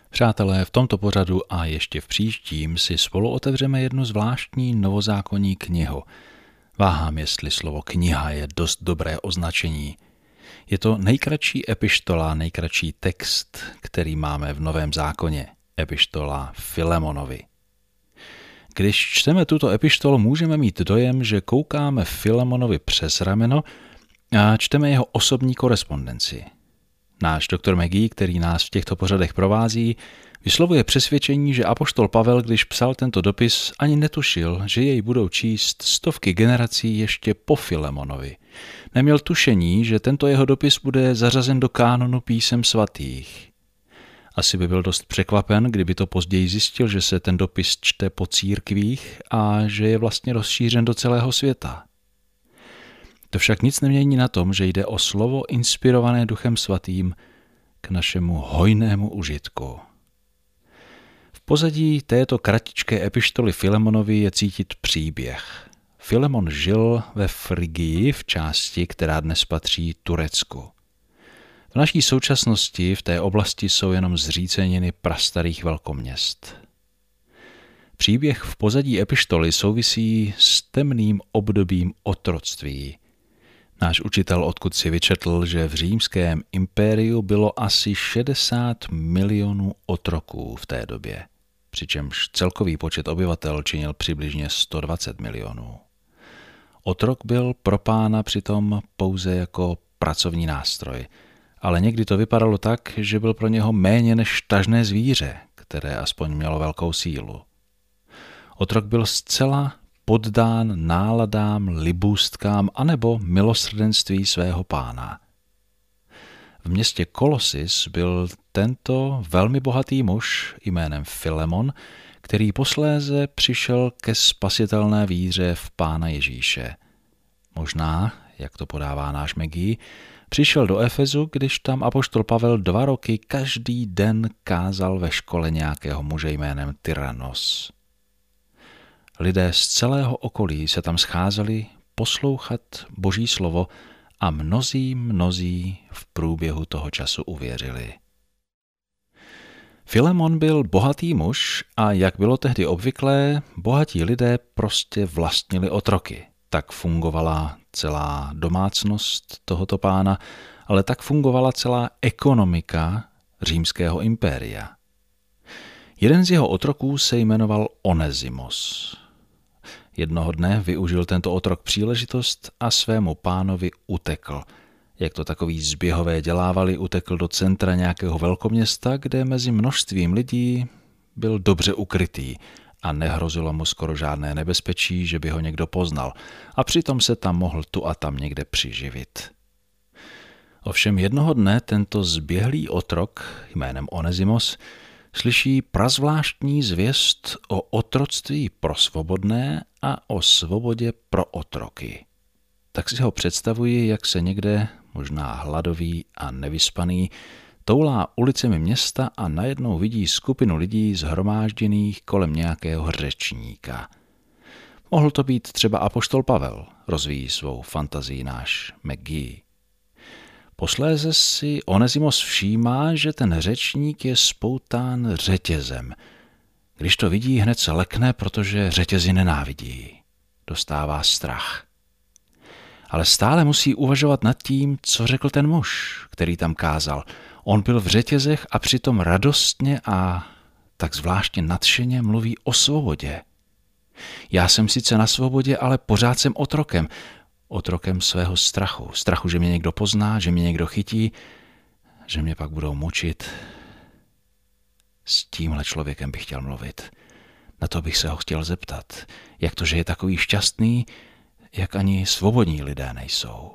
Přátelé, v tomto pořadu a ještě v příštím si spolu otevřeme jednu zvláštní novozákonní knihu. Váhám, jestli slovo kniha je dost dobré označení. Je to nejkratší epištola, nejkratší text, který máme v Novém zákoně. Epištola Filemonovi. Když čteme tuto epištolu, můžeme mít dojem, že koukáme Filemonovi přes rameno a čteme jeho osobní korespondenci. Náš doktor Maggie, který nás v těchto pořadech provází, vyslovuje přesvědčení, že apoštol Pavel, když psal tento dopis, ani netušil, že jej budou číst stovky generací ještě po Filemonovi. Neměl tušení, že tento jeho dopis bude zařazen do kánonu písem svatých. Asi by byl dost překvapen, kdyby to později zjistil, že se ten dopis čte po církvích a že je vlastně rozšířen do celého světa. To však nic nemění na tom, že jde o slovo inspirované Duchem svatým k našemu hojnému užitku. V pozadí této kratičké epištoly Filemonovi je cítit příběh. Filemon žil ve Frygii, v části, která dnes patří Turecku. V naší současnosti v té oblasti jsou jenom zříceniny prastarých velkoměst. Příběh v pozadí epištoly souvisí s temným obdobím otroctví. Náš učitel odkud si vyčetl, že v římském impériu bylo asi 60 milionů otroků v té době, přičemž celkový počet obyvatel činil přibližně 120 milionů. Otrok byl pro pána přitom pouze jako pracovní nástroj, ale někdy to vypadalo tak, že byl pro něho méně než tažné zvíře, které aspoň mělo velkou sílu. Otrok byl zcela poddán náladám, libůstkám anebo milosrdenství svého pána. V městě Kolosis byl tento velmi bohatý muž jménem Filemon, který posléze přišel ke spasitelné víře v Pána Ježíše. Možná, jak to podává náš Maggie, přišel do Efezu, když tam apoštol Pavel 2 roky každý den kázal ve škole nějakého muže jménem Tyrannos. Lidé z celého okolí se tam scházeli poslouchat Boží slovo a mnozí v průběhu toho času uvěřili. Filemon byl bohatý muž a jak bylo tehdy obvyklé, bohatí lidé prostě vlastnili otroky. Tak fungovala celá domácnost tohoto pána, ale tak fungovala celá ekonomika římského impéria. Jeden z jeho otroků se jmenoval Onezimos. Jednoho dne využil tento otrok příležitost a svému pánovi utekl. Jak to takový zběhové dělávali, utekl do centra nějakého velkoměsta, kde mezi množstvím lidí byl dobře ukrytý a nehrozilo mu skoro žádné nebezpečí, že by ho někdo poznal, a přitom se tam mohl tu a tam někde přiživit. Ovšem jednoho dne tento zběhlý otrok jménem Onezimos slyší prazvláštní zvěst o otroctví pro svobodné a o svobodě pro otroky. Tak si ho představuji, jak se někde, možná hladový a nevyspaný, toulá ulicemi města a najednou vidí skupinu lidí shromážděných kolem nějakého řečníka. Mohl to být třeba apoštol Pavel, rozvíjí svou fantazii náš Maggie. Posléze si Onezimos všímá, že ten řečník je spoután řetězem. Když to vidí, hned se lekne, protože řetězy nenávidí. Dostává strach. Ale stále musí uvažovat nad tím, co řekl ten muž, který tam kázal. On byl v řetězech a přitom radostně a tak zvláštně nadšeně mluví o svobodě. Já jsem sice na svobodě, ale pořád jsem otrokem. Otrokem svého strachu. Strachu, že mě někdo pozná, že mě někdo chytí, že mě pak budou mučit. S tímhle člověkem bych chtěl mluvit. Na to bych se ho chtěl zeptat. Jak to, že je takový šťastný, jak ani svobodní lidé nejsou.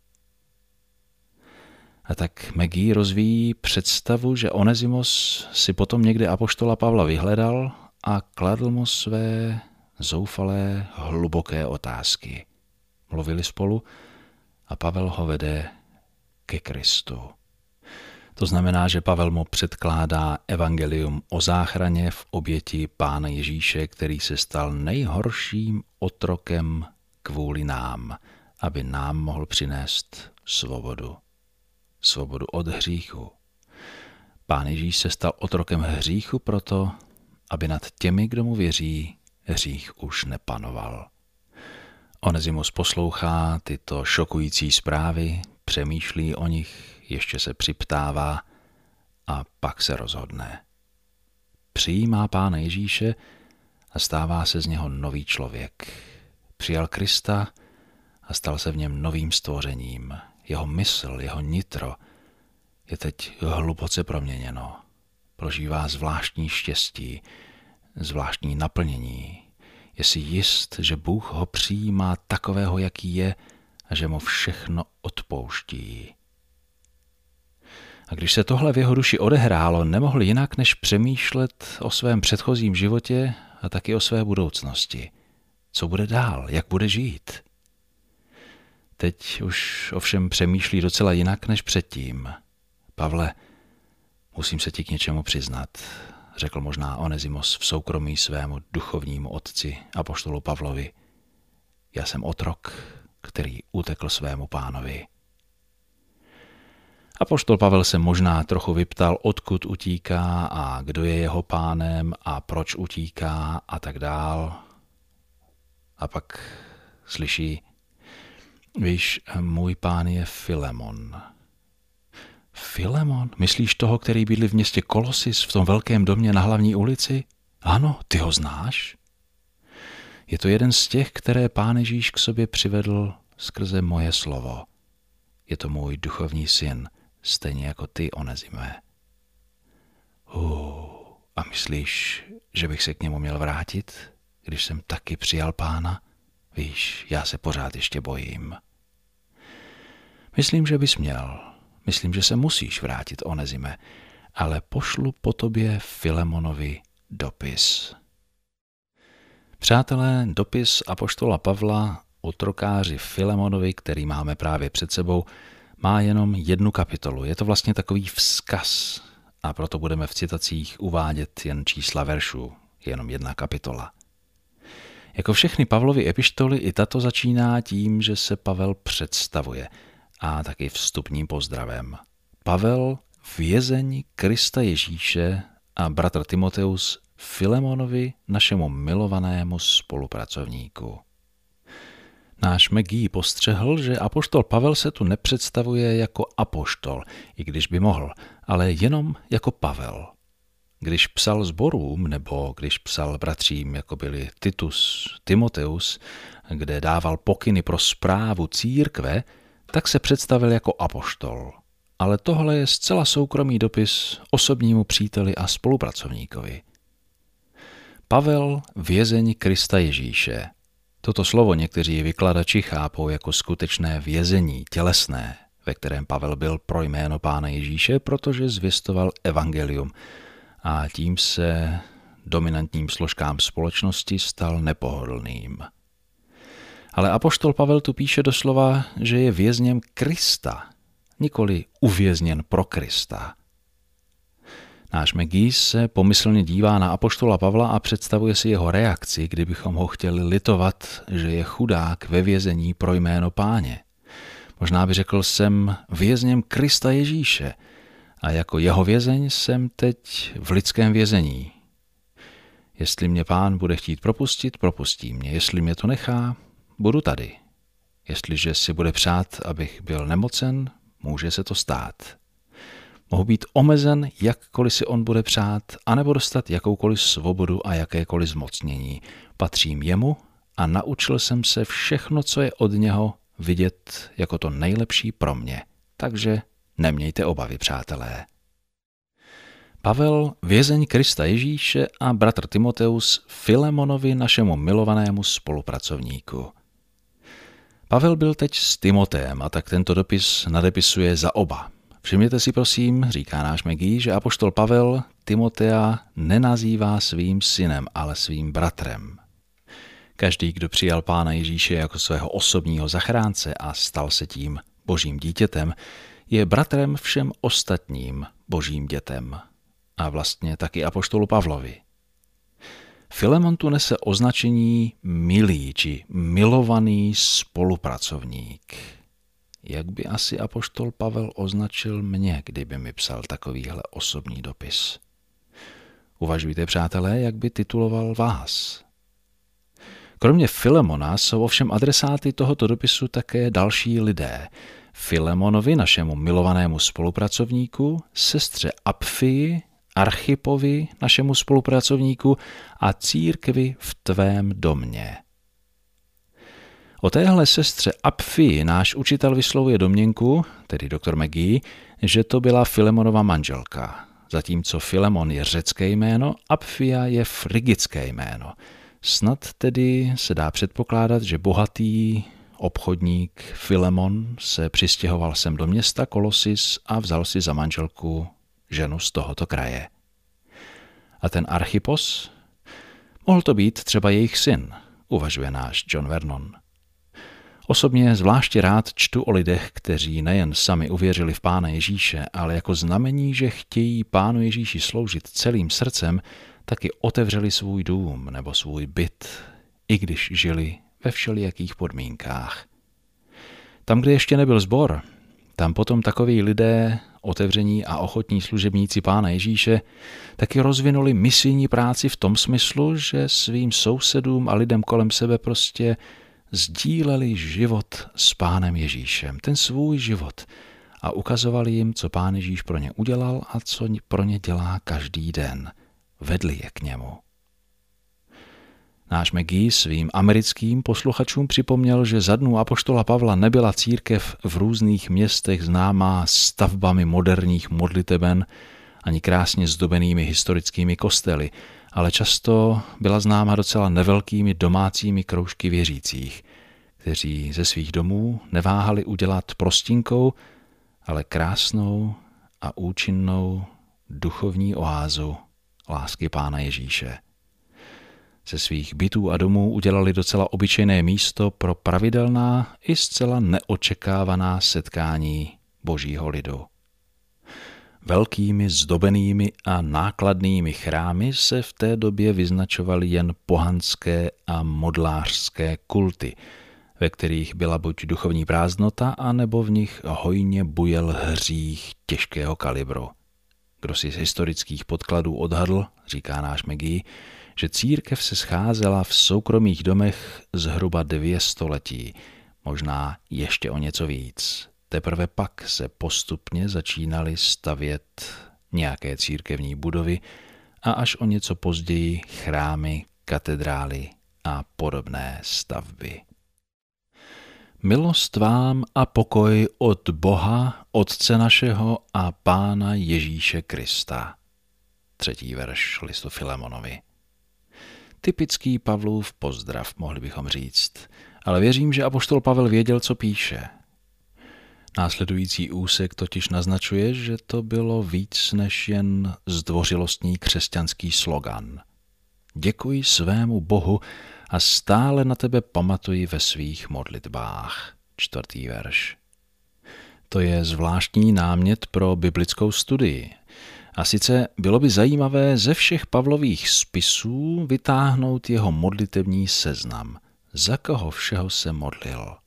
A tak Maggie rozvíjí představu, že Onezimos si potom někde apoštola Pavla vyhledal a kladl mu své zoufalé, hluboké otázky. Mluvili spolu a Pavel ho vede ke Kristu. To znamená, že Pavel mu předkládá evangelium o záchraně v oběti Pána Ježíše, který se stal nejhorším otrokem kvůli nám, aby nám mohl přinést svobodu. Svobodu od hříchu. Pán Ježíš se stal otrokem hříchu proto, aby nad těmi, kdo mu věří, hřích už nepanoval. Onesimus poslouchá tyto šokující zprávy, přemýšlí o nich, ještě se připtává a pak se rozhodne. Přijímá Pána Ježíše a stává se z něho nový člověk. Přijal Krista a stal se v něm novým stvořením. Jeho mysl, jeho nitro je teď hluboce proměněno. Prožívá zvláštní štěstí, zvláštní naplnění. Je si jist, že Bůh ho přijímá takového, jaký je, a že mu všechno odpouští. A když se tohle v jeho duši odehrálo, nemohl jinak než přemýšlet o svém předchozím životě a taky o své budoucnosti. Co bude dál, jak bude žít? Teď už ovšem přemýšlí docela jinak než předtím. Pavle, musím se ti k něčemu přiznat, řekl možná Onesimus v soukromí svému duchovnímu otci apoštolu Pavlovi. Já jsem otrok, který utekl svému pánovi. Apoštol Pavel se možná trochu vyptal, odkud utíká a kdo je jeho pánem a proč utíká a tak dál. A pak slyší, víš, můj pán je Filemon. Filemon? Myslíš toho, který bydlí v městě Kolosis, v tom velkém domě na hlavní ulici? Ano, ty ho znáš? Je to jeden z těch, které Pán Ježíš k sobě přivedl skrze moje slovo. Je to můj duchovní syn, stejně jako ty, Onezime. A myslíš, že bych se k němu měl vrátit, když jsem taky přijal Pána? Víš, já se pořád ještě bojím. Myslím, že bys měl. Myslím, že se musíš vrátit, Onezime, ale pošlu po tobě Filemonovi dopis. Přátelé, dopis apoštola Pavla otrokáři Filemonovi, který máme právě před sebou, má jenom jednu kapitolu. Je to vlastně takový vzkaz a proto budeme v citacích uvádět jen čísla veršů, jenom jedna kapitola. Jako všechny Pavlovy epištoly i tato začíná tím, že se Pavel představuje a taky vstupním pozdravem. Pavel, vězeň Krista Ježíše a bratr Timoteus Filemonovi, našemu milovanému spolupracovníku. Náš McGee postřehl, že apoštol Pavel se tu nepředstavuje jako apoštol, i když by mohl, ale jenom jako Pavel. Když psal sborům nebo když psal bratřím, jako byli Titus, Timoteus, kde dával pokyny pro správu církve, tak se představil jako apoštol. Ale tohle je zcela soukromý dopis osobnímu příteli a spolupracovníkovi. Pavel, vězeň Krista Ježíše. Toto slovo někteří vykladači chápou jako skutečné vězení, tělesné, ve kterém Pavel byl pro jméno Pána Ježíše, protože zvěstoval evangelium a tím se dominantním složkám společnosti stal nepohodlným. Ale apoštol Pavel tu píše doslova, že je vězněm Krista, nikoli uvězněn pro Krista. Náš McGee se pomyslně dívá na apoštola Pavla a představuje si jeho reakci, kdybychom ho chtěli litovat, že je chudák ve vězení pro jméno Páně. Možná by řekl, jsem vězněm Krista Ježíše a jako jeho vězeň jsem teď v lidském vězení. Jestli mě Pán bude chtít propustit, propustí mě. Jestli mě to nechá, budu tady. Jestliže si bude přát, abych byl nemocen, může se to stát. Mohu být omezen, jakkoliv si on bude přát, anebo dostat jakoukoliv svobodu a jakékoliv zmocnění. Patřím jemu a naučil jsem se všechno, co je od něho, vidět jako to nejlepší pro mě. Takže nemějte obavy, přátelé. Pavel, vězeň Krista Ježíše a bratr Timoteus Filemonovi, našemu milovanému spolupracovníku. Pavel byl teď s Timoteem a tak tento dopis nadepisuje za oba. Všimněte si prosím, říká náš McGee, že apoštol Pavel Timotea nenazývá svým synem, ale svým bratrem. Každý, kdo přijal Pána Ježíše jako svého osobního zachránce a stal se tím božím dítětem, je bratrem všem ostatním božím dětem. A vlastně taky apoštolu Pavlovi. Filemon tu nese označení milý či milovaný spolupracovník. jak by asi apoštol Pavel označil mě, kdyby mi psal takovýhle osobní dopis? Uvažujte, přátelé, jak by tituloval vás. Kromě Filemona jsou ovšem adresáty tohoto dopisu také další lidé. Filemonovi, našemu milovanému spolupracovníku, sestře Apfii, Archipovi, našemu spolupracovníku a církvi v tvém domě. O téhle sestře Apfii náš učitel vyslovuje domněnku, tedy doktor McGee, že to byla Filemonova manželka. Zatímco Filemon je řecké jméno, Apfia je frigické jméno. Snad tedy se dá předpokládat, že bohatý obchodník Filemon se přistěhoval sem do města Kolosis a vzal si za manželku ženu z tohoto kraje. A ten Archipos? Mohl to být třeba jejich syn, uvažuje náš John Vernon. Osobně zvláště rád čtu o lidech, kteří nejen sami uvěřili v Pána Ježíše, ale jako znamení, že chtějí Pánu Ježíši sloužit celým srdcem, taky otevřeli svůj dům nebo svůj byt, i když žili ve všelijakých podmínkách. Tam, kde ještě nebyl sbor, tam potom takoví lidé, otevření a ochotní služebníci Pána Ježíše, taky rozvinuli misijní práci v tom smyslu, že svým sousedům a lidem kolem sebe prostě sdíleli život s Pánem Ježíšem, ten svůj život, a ukazovali jim, co Pán Ježíš pro ně udělal a co pro ně dělá každý den. Vedli je k němu. Náš McGee svým americkým posluchačům připomněl, že za dnů apoštola Pavla nebyla církev v různých městech známá stavbami moderních modliteben ani krásně zdobenými historickými kostely, ale často byla známa docela nevelkými domácími kroužky věřících, kteří ze svých domů neváhali udělat prostinkou, ale krásnou a účinnou duchovní oázu lásky Pána Ježíše. Ze svých bytů a domů udělali docela obyčejné místo pro pravidelná i zcela neočekávaná setkání Božího lidu. Velkými zdobenými a nákladnými chrámy se v té době vyznačovaly jen pohanské a modlářské kulty, ve kterých byla buď duchovní prázdnota, anebo v nich hojně bujel hřích těžkého kalibru. Kdo si z historických podkladů odhadl, říká náš McGee, že církev se scházela v soukromých domech zhruba 2 století, možná ještě o něco víc. Teprve pak se postupně začínaly stavět nějaké církevní budovy a až o něco později chrámy, katedrály a podobné stavby. Milost vám a pokoj od Boha, Otce našeho a Pána Ježíše Krista. 3. verš listu Filemonovi. Typický Pavlův pozdrav, mohli bychom říct, ale věřím, že apoštol Pavel věděl, co píše. Následující úsek totiž naznačuje, že to bylo víc než jen zdvořilostní křesťanský slogan. Děkuji svému Bohu a stále na tebe pamatuji ve svých modlitbách. 4. verš. To je zvláštní námět pro biblickou studii. A sice bylo by zajímavé ze všech Pavlových spisů vytáhnout jeho modlitevní seznam, za koho všeho se modlil.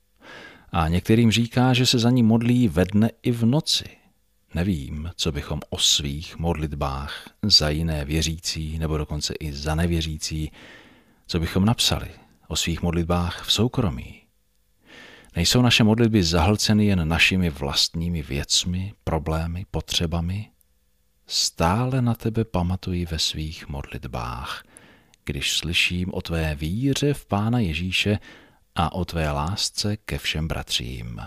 A některým říká, že se za ní modlí ve dne i v noci. Nevím, co bychom o svých modlitbách za jiné věřící nebo dokonce i za nevěřící, co bychom napsali o svých modlitbách v soukromí. Nejsou naše modlitby zahlceny jen našimi vlastními věcmi, problémy, potřebami? Stále na tebe pamatuji ve svých modlitbách, když slyším o tvé víře v Pána Ježíše a o tvé lásce ke všem bratřím.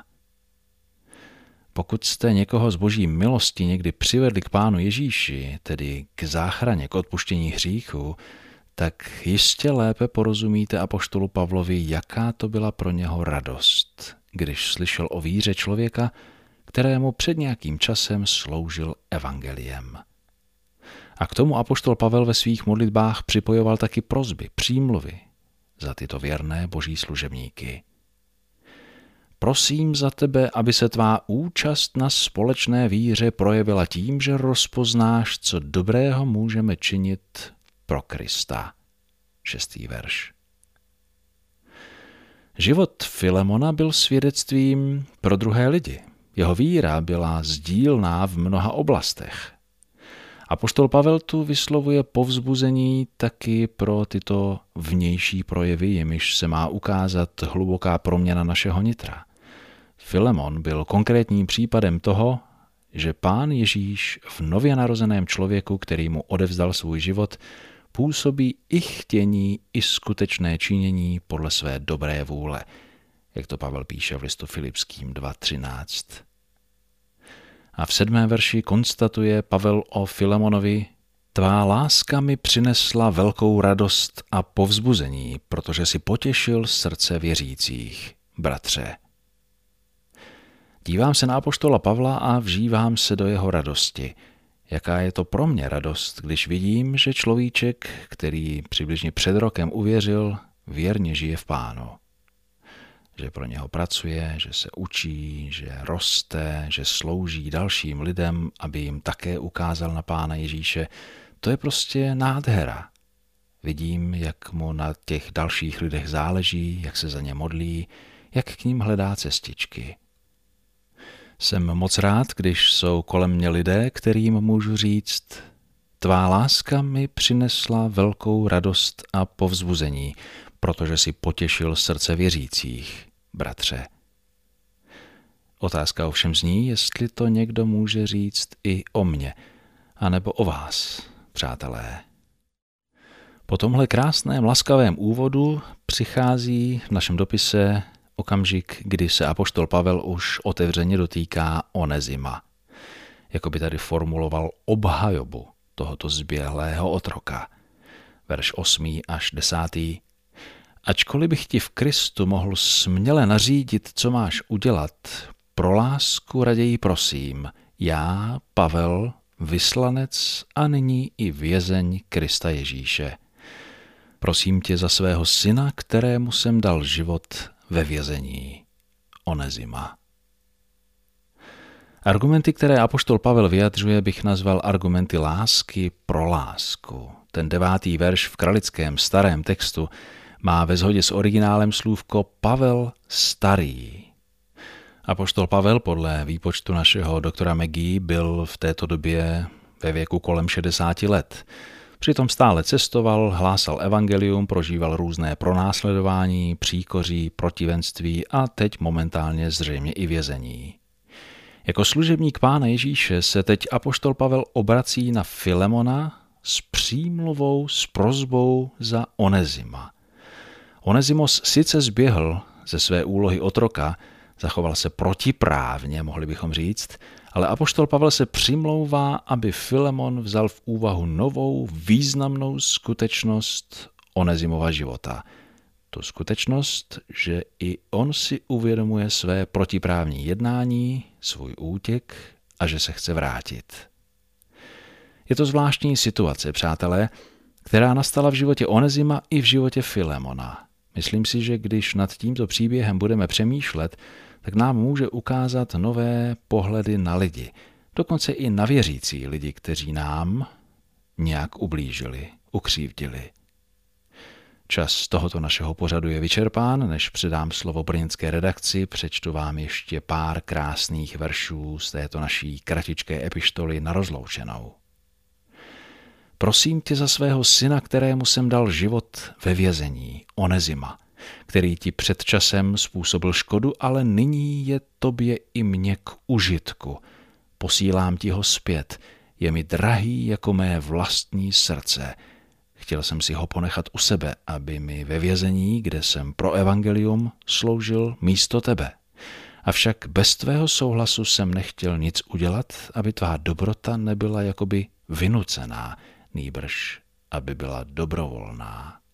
Pokud jste někoho z Boží milosti někdy přivedli k Pánu Ježíši, tedy k záchraně, k odpuštění hříchu, tak jistě lépe porozumíte apoštolu Pavlovi, jaká to byla pro něho radost, když slyšel o víře člověka, kterému před nějakým časem sloužil evangeliem. A k tomu apoštol Pavel ve svých modlitbách připojoval taky prosby, přímluvy za tyto věrné Boží služebníky. Prosím za tebe, aby se tvá účast na společné víře projevila tím, že rozpoznáš, co dobrého můžeme činit pro Krista. 6. verš. Život Filemona byl svědectvím pro druhé lidi. Jeho víra byla sdílná v mnoha oblastech. Apoštol Pavel tu vyslovuje povzbuzení taky pro tyto vnější projevy, jimiž se má ukázat hluboká proměna našeho nitra. Filemon byl konkrétním případem toho, že Pán Ježíš v nově narozeném člověku, který mu odevzdal svůj život, působí i chtění, i skutečné činění podle své dobré vůle, jak to Pavel píše v listu Filipským 2.13. A v 7. verši konstatuje Pavel o Filemonovi: tvá láska mi přinesla velkou radost a povzbuzení, protože si potěšil srdce věřících, bratře. Dívám se na apoštola Pavla a vžívám se do jeho radosti. Jaká je to pro mě radost, když vidím, že človíček, který přibližně před rokem uvěřil, věrně žije v Pánu. Že pro něho pracuje, že se učí, že roste, že slouží dalším lidem, aby jim také ukázal na Pána Ježíše. To je prostě nádhera. Vidím, jak mu na těch dalších lidech záleží, jak se za ně modlí, jak k ním hledá cestičky. Jsem moc rád, když jsou kolem mě lidé, kterým můžu říct: tvá láska mi přinesla velkou radost a povzbuzení, protože si potěšil srdce věřících, bratře. Otázka ovšem zní, jestli to někdo může říct i o mně, anebo o vás, přátelé. Po tomhle krásném laskavém úvodu přichází v našem dopise okamžik, kdy se apoštol Pavel už otevřeně dotýká Onezima. Jako by tady formuloval obhajobu tohoto zběhlého otroka. Verš 8. až 10. Ačkoliv bych ti v Kristu mohl směle nařídit, co máš udělat, pro lásku raději prosím, já, Pavel, vyslanec a nyní i vězeň Krista Ježíše. Prosím tě za svého syna, kterému jsem dal život ve vězení, Onezima. Argumenty, které apoštol Pavel vyjadřuje, bych nazval argumenty lásky pro lásku. Ten 9. verš v kralickém starém textu má ve shodě s originálem slůvko Pavel starý. Apoštol Pavel podle výpočtu našeho doktora McGee byl v této době ve věku kolem 60 let. Přitom stále cestoval, hlásal evangelium, prožíval různé pronásledování, příkoří, protivenství a teď momentálně zřejmě i vězení. Jako služebník Pána Ježíše se teď apoštol Pavel obrací na Filemona s přímluvou, s prosbou za Onezima. Onezimos sice zběhl ze své úlohy otroka, zachoval se protiprávně, mohli bychom říct, ale apoštol Pavel se přimlouvá, aby Filemon vzal v úvahu novou, významnou skutečnost Onezimova života. Tu skutečnost, že i on si uvědomuje své protiprávní jednání, svůj útěk a že se chce vrátit. Je to zvláštní situace, přátelé, která nastala v životě Onezima i v životě Filemona. Myslím si, že když nad tímto příběhem budeme přemýšlet, tak nám může ukázat nové pohledy na lidi, dokonce i na věřící lidi, kteří nám nějak ublížili, ukřivdili. Čas tohoto našeho pořadu je vyčerpán, než předám slovo brněnské redakci, přečtu vám ještě pár krásných veršů z této naší kratičké epištoly na rozloučenou. Prosím tě za svého syna, kterému jsem dal život ve vězení, Onezima, který ti před časem způsobil škodu, ale nyní je tobě i mně k užitku. Posílám ti ho zpět, je mi drahý jako mé vlastní srdce. Chtěl jsem si ho ponechat u sebe, aby mi ve vězení, kde jsem pro evangelium, sloužil místo tebe. Avšak bez tvého souhlasu jsem nechtěl nic udělat, aby tvá dobrota nebyla jakoby vynucená, nýbrž aby byla dobrovolná.